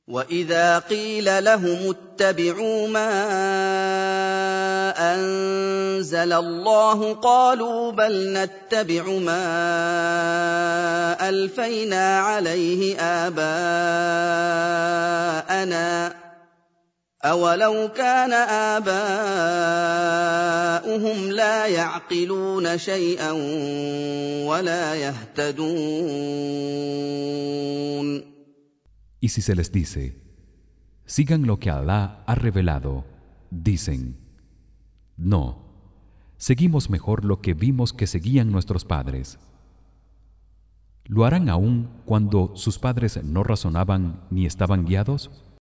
وَإِذَا قِيلَ لَهُمُ اتَّبِعُوا مَا أَنزَلَ اللَّهُ قَالُوا بَلْ نَتَّبِعُ مَا أَلْفَيْنَا عَلَيْهِ آبَاءَنَا ۚ أَوَلَوْ كَانَ آبَاؤُهُمْ لَا يَعْقِلُونَ شَيْئًا وَلَا يَهْتَدُونَ. Y si se les dice: sigan lo que Alá ha revelado, dicen: no, seguimos mejor lo que vimos que seguían nuestros padres. ¿Lo harán aún cuando sus padres no razonaban ni estaban guiados?